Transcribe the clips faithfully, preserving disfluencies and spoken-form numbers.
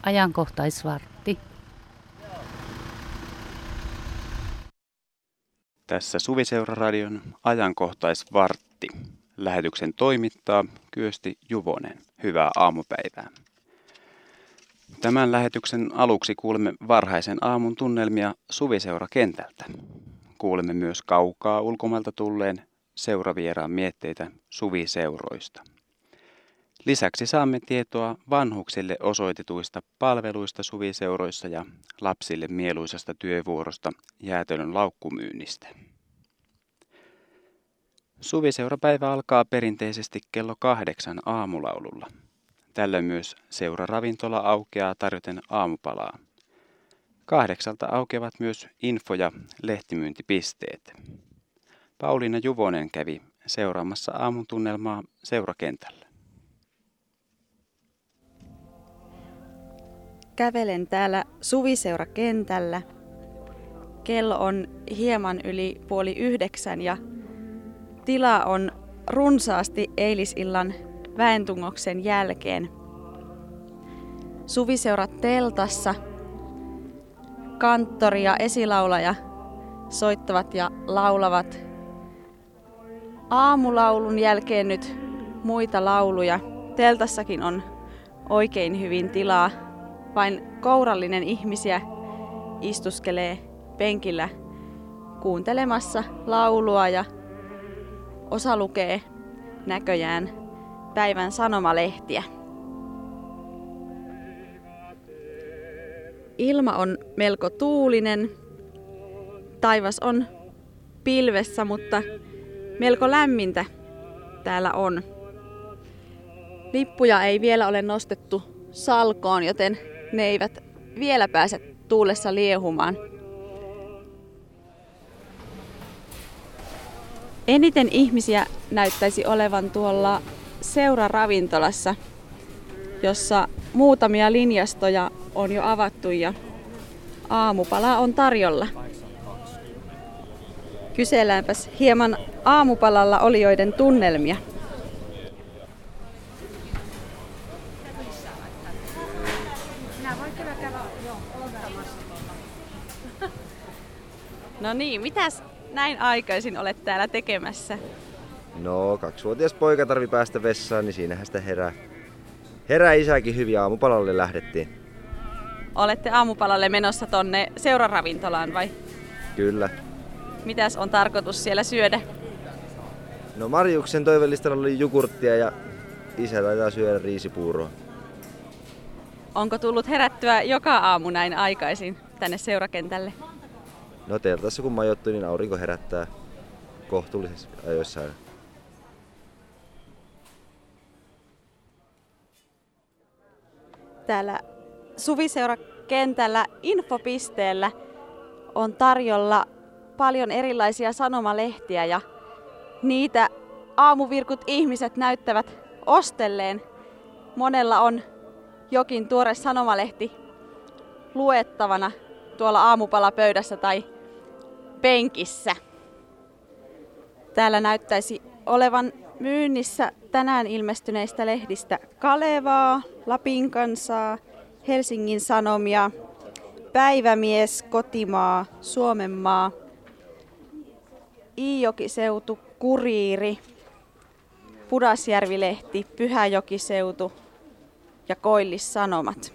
Ajankohtaisvartti. Tässä Suviseura-radion ajankohtaisvartti. Lähetyksen toimittaa Kyösti Juvonen. Hyvää aamupäivää. Tämän lähetyksen aluksi kuulemme varhaisen aamun tunnelmia Suviseura-kentältä. Kuulemme myös kaukaa ulkomailta tulleen seuravieraan mietteitä suviseuroista. Lisäksi saamme tietoa vanhuksille osoitetuista palveluista suviseuroissa ja lapsille mieluisasta työvuorosta jäätelön laukkumyynnistä. Suviseurapäivä alkaa perinteisesti kello kahdeksan aamulaululla. Tällöin myös seuraravintola aukeaa tarjoten aamupalaa. Kahdeksalta aukeavat myös info- ja lehtimyyntipisteet. Pauliina Juvonen kävi seuraamassa aamun tunnelmaa seurakentällä. Kävelen täällä Suviseura-kentällä. Kello on hieman yli puoli yhdeksän ja tila on runsaasti eilisillan väentungoksen jälkeen. Suviseura-teltassa kanttori ja esilaulaja soittavat ja laulavat. Aamulaulun jälkeen nyt muita lauluja. Teltassakin on oikein hyvin tilaa. Vain kourallinen ihmisiä istuskelee penkillä kuuntelemassa laulua ja osa lukee näköjään päivän sanomalehtiä. Ilma on melko tuulinen. Taivas on pilvessä, mutta melko lämmintä täällä on. Lippuja ei vielä ole nostettu salkoon, joten ne eivät vielä pääse tuulessa liehumaan. Eniten ihmisiä näyttäisi olevan tuolla seuraravintolassa, jossa muutamia linjastoja on jo avattu ja aamupala on tarjolla. Kyselläänpäs hieman aamupalalla olijoiden tunnelmia. No niin, mitäs näin aikaisin olet täällä tekemässä? No, kaksivuotias poika tarvi päästä vessaan, niin siinähän sitä herää. Herää isäkin hyvin, aamupalalle lähdettiin. Olette aamupalalle menossa tonne seuraravintolaan vai? Kyllä. Mitäs on tarkoitus siellä syödä? No Marjuksen toivellistalla oli jogurttia ja isä taitaa syödä riisipuuroa. Onko tullut herättyä joka aamu näin aikaisin tänne seurakentälle? No teltassa kun majoittuu, niin aurinko herättää kohtuullisessa ajoissa. Täällä Suviseura-kentällä infopisteellä on tarjolla paljon erilaisia sanomalehtiä ja niitä aamuvirkut ihmiset näyttävät ostelleen. Monella on jokin tuore sanomalehti luettavana tuolla aamupalapöydässä tai penkissä. Täällä näyttäisi olevan myynnissä tänään ilmestyneistä lehdistä Kalevaa, Lapin Kansaa, Helsingin Sanomia, Päivämies, Kotimaa, Suomenmaa, Iijokiseutu, Kuriiri, Pudasjärvi-lehti, Pyhäjokiseutu ja Koillis-Sanomat.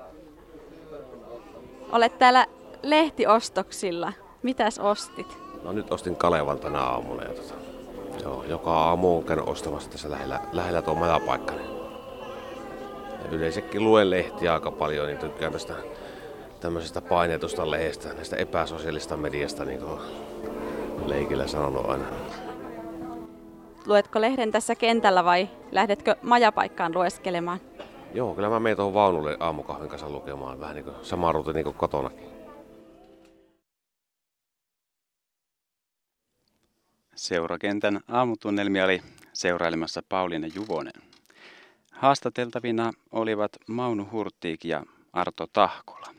Olet täällä lehtiostoksilla. Mitäs ostit? No nyt ostin Kalevan tänä aamuna. Ja tota, joo, joka aamu on käynyt ostamassa tässä lähellä, lähellä tuo majapaikka. Ja yleensäkin luen lehtiä aika paljon, niin tykkään tästä tämmöisestä painetusta lehdestä, näistä epäsosiaalista mediasta, niin kuin leikillä sanonut aina. Luetko lehden tässä kentällä vai lähdetkö majapaikkaan lueskelemaan? Joo, kyllä mä menen tuohon vaunulle aamukahvin kanssa lukemaan. Vähän niin kuin sama rutiini kuin kotonakin. Seurakentän aamutunnelmia oli seurailemassa Pauliina Juvonen. Haastateltavina olivat Mauno Hurtig ja Arto Tahkola.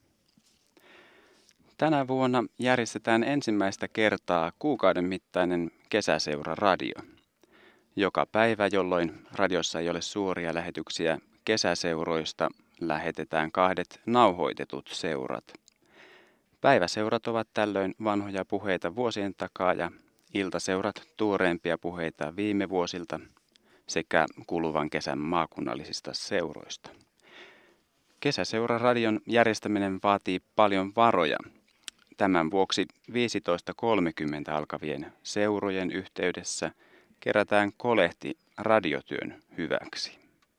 Tänä vuonna järjestetään ensimmäistä kertaa kuukauden mittainen kesäseura-radio. Joka päivä, jolloin radiossa ei ole suoria lähetyksiä kesäseuroista, lähetetään kahdet nauhoitetut seurat. Päiväseurat ovat tällöin vanhoja puheita vuosien takaa ja iltaseurat tuoreempia puheita viime vuosilta sekä kuluvan kesän maakunnallisista seuroista. Kesäseuraradion järjestäminen vaatii paljon varoja. Tämän vuoksi viisitoista kolmekymmentä alkavien seurojen yhteydessä kerätään kolehti radiotyön hyväksi.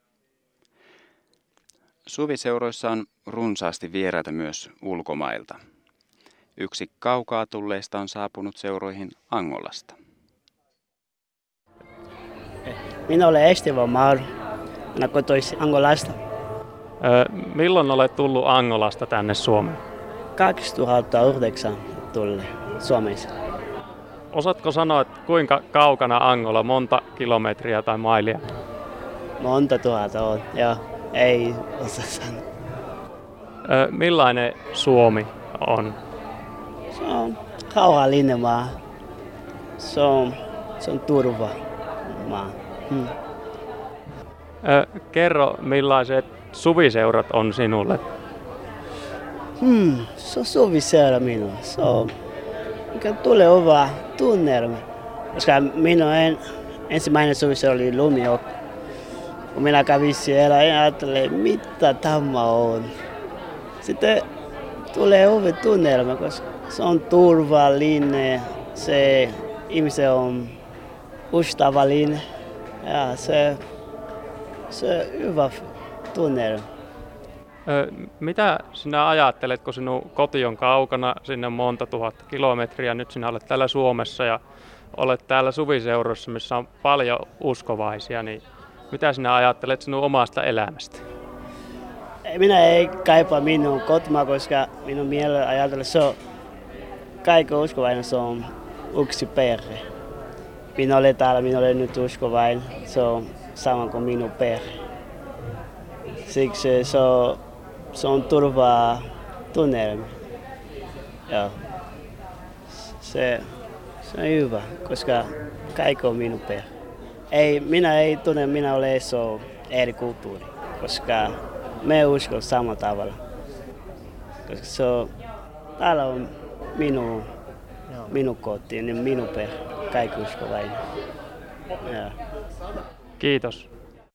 Suviseuroissa on runsaasti vieraita myös ulkomailta. Yksi kaukaa tulleista on saapunut seuroihin Angolasta. Minä olen Esteban Mauro, minä kotoisin Angolasta. Öö, milloin olet tullut Angolasta tänne Suomeen? kaksituhattayhdeksän tuli Suomessa. Osaatko sanoa, että kuinka kaukana Angola, monta kilometriä tai mailia? Monta tuhatta on, joo. Ei osaa sanoa. Öö, millainen Suomi on? Se on rauhallinen maa. Se on, se on turva maa. Hmm. Öö, kerro, millaiset suviseurat on sinulle? Hmm, se on suviseura minulle. Se on, mikä tulee hyvä tunnelma. Koska minun en, ensimmäinen suviseura oli Lumiokko. Kun minä kävin siellä, en ajattele, mitä tämä on. Sitten tulee hyvä tunnelma, koska se on turvallinen, se ihminen on ystävällinen ja se, se on hyvä tunnelma. Öö, mitä sinä ajattelet, kun sinun koti on kaukana, sinne on monta tuhatta kilometriä, nyt sinä olet täällä Suomessa ja olet täällä suviseurassa, missä on paljon uskovaisia, niin mitä sinä ajattelet sinun omasta elämästä? Minä ei kaipaa minun kotimaa, koska minun mielellä ajatella, se on kaikki uskovainen, se on yksi perhe. Minä olen täällä, minä olen nyt uskovainen, se on sama kuin minun perhe. Siksi se on, se on turvaa tunnelma. Ja se, se on hyvä, koska kaikki on minun perhe. Ei, minä ei tunne, minä olen so eri kulttuuri, koska me uskon samalla tavalla. Koska se on, täällä on minun, minun koti ja minun perhe, kaikki uskovainen. Ja. Kiitos.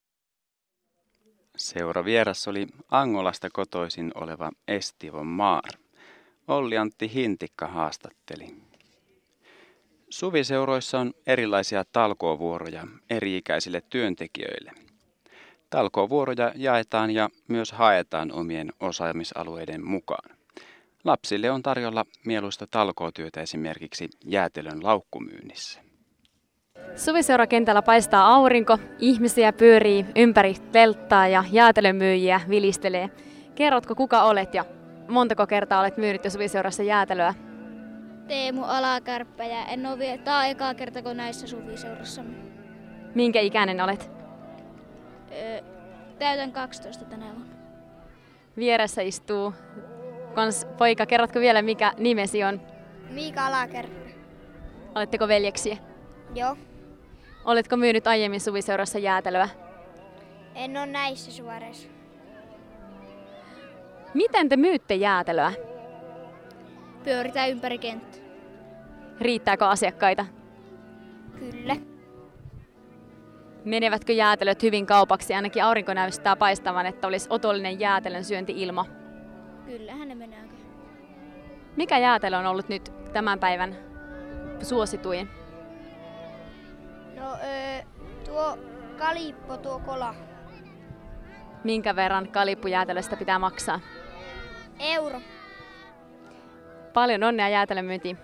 Seuravieras oli Angolasta kotoisin oleva Esteban Mauro. Olli-Antti Hintikka haastatteli. Suviseuroissa on erilaisia talkoovuoroja eri-ikäisille työntekijöille. Talkoovuoroja jaetaan ja myös haetaan omien osaamisalueiden mukaan. Lapsille on tarjolla mieluista talkootyötä esimerkiksi jäätelön laukkumyynnissä. Suviseurakentällä paistaa aurinko, ihmisiä pyörii ympäri telttaa ja jäätelömyyjiä vilistelee. Kerrotko, kuka olet ja montako kertaa olet myynyt jo suviseurassa jäätelöä? Teemu Alakärppä ja en ole vielä, tää on ekaa kerta kun näissä suviseurassamme. Minkä ikäinen olet? Öö, täytän kaksitoista tänä vuonna. Vieressä istuu kans poika. Kerrotko vielä, mikä nimesi on? Miika Alakärppä. Oletteko veljeksiä? Joo. Oletko myynyt aiemmin suviseurassa jäätelöä? En ole näissä suoreissa. Miten te myytte jäätelöä? Pyöritään ympäri kenttää. Riittääkö asiakkaita? Kyllä. Menevätkö jäätelöt hyvin kaupaksi? Ainakin aurinko näyttää paistavan, että olisi otollinen jäätelön syönti-ilma. Kyllähän ne menee. Mikä jäätelö on ollut nyt tämän päivän suosituin? No öö, tuo kalippo, tuo kola. Minkä verran kalippujäätelöstä pitää maksaa? Euro. Paljon onnea jäätelömyyntiin.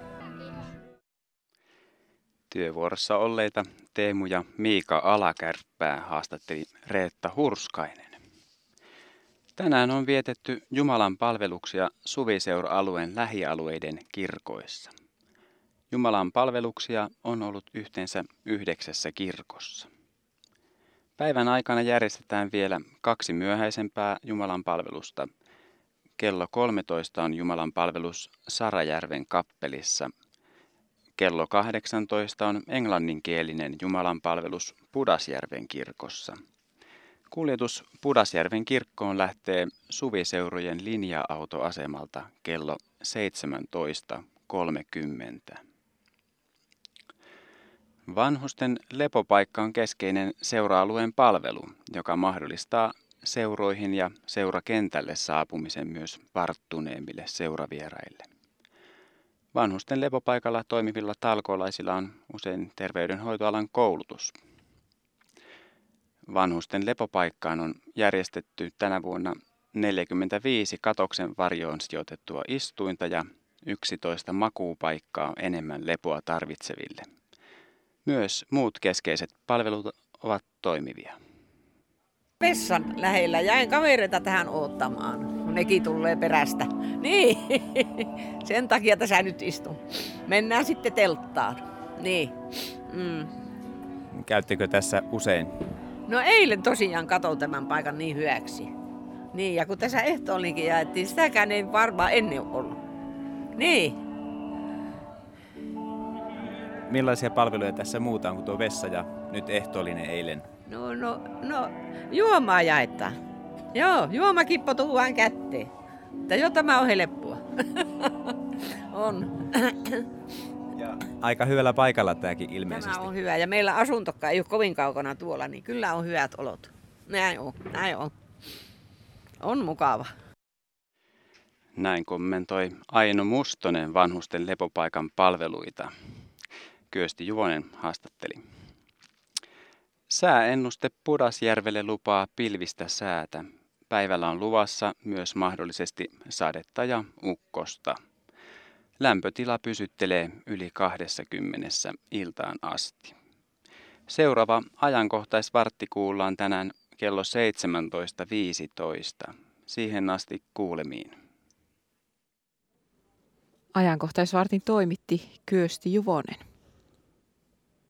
Työvuorossa olleita Teemu ja Miika Alakärppää haastatteli Reetta Hurskainen. Tänään on vietetty Jumalan palveluksia Suviseura-alueen lähialueiden kirkoissa. Jumalan palveluksia on ollut yhteensä yhdeksässä kirkossa. Päivän aikana järjestetään vielä kaksi myöhäisempää Jumalan palvelusta. Kello kolmetoista on Jumalan palvelus Sarajärven kappelissa. Kello kahdeksantoista on englanninkielinen Jumalan palvelus Pudasjärven kirkossa. Kuljetus Pudasjärven kirkkoon lähtee Suviseurojen linja-autoasemalta kello seitsemäntoista kolmekymmentä. Vanhusten lepopaikka on keskeinen seura-alueen palvelu, joka mahdollistaa seuroihin ja seurakentälle saapumisen myös varttuneemmille seuravieraille. Vanhusten lepopaikalla toimivilla talkoolaisilla on usein terveydenhoitoalan koulutus. Vanhusten lepopaikkaan on järjestetty tänä vuonna neljäkymmentäviisi katoksen varjoon sijoitettua istuinta ja yksitoista makuupaikkaa enemmän lepoa tarvitseville. Myös muut keskeiset palvelut ovat toimivia. Vessan lähellä jäin kavereita tähän odottamaan, kun nekin tulee perästä. Niin, sen takia tässä nyt istun. Mennään sitten telttaan. Niin. Mm. Käyttekö tässä usein? No eilen tosiaan katsoin tämän paikan niin hyväksi. Niin, ja kun tässä ehtoollinkin jaettiin, sitäkään ei varmaan ennen ollut. Niin. Millaisia palveluja tässä muuta on kuin tuo vessa ja nyt ehtoollinen eilen? No, no, no, juomaa jaetaan. Joo, juomakippo tuodaan kätteen. Mutta jo tämä on helppoa. On. Ja aika hyvällä paikalla tämäkin ilmeisesti. Tämä on hyvä. Ja meillä asuntokkaan ei ole kovin kaukana tuolla, niin kyllä on hyvät olot. Näin on, näin on. On mukava. Näin kommentoi Aino Mustonen vanhusten lepopaikan palveluita. Kyösti Juvonen haastatteli. Sääennuste Pudasjärvelle lupaa pilvistä säätä. Päivällä on luvassa myös mahdollisesti sadetta ja ukkosta. Lämpötila pysyttelee yli kaksikymmentä iltaan asti. Seuraava ajankohtaisvartti kuullaan tänään kello seitsemäntoista viisitoista. Siihen asti kuulemiin. Ajankohtaisvartin toimitti Kyösti Juvonen.